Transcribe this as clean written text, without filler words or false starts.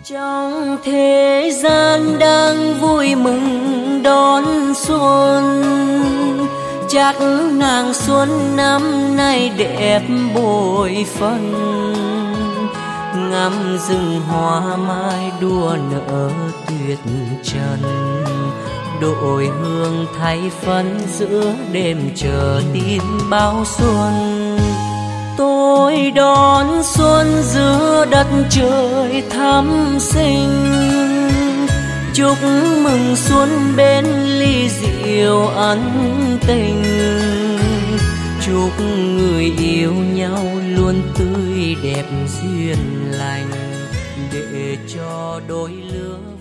Trong thế gian đang vui mừng đón xuân, chắc nàng xuân năm nay đẹp bội phần. Ngắm rừng hoa mai đua nở tuyệt trần, đội hương thay phấn giữa đêm chờ tin báo xuân. Tôi đón xuân giữa đất trời thắm xinh, chúc mừng xuân bên ly rượu ân tình. Chúc người yêu nhau luôn tươi đẹp duyên lành, để cho đôi lứa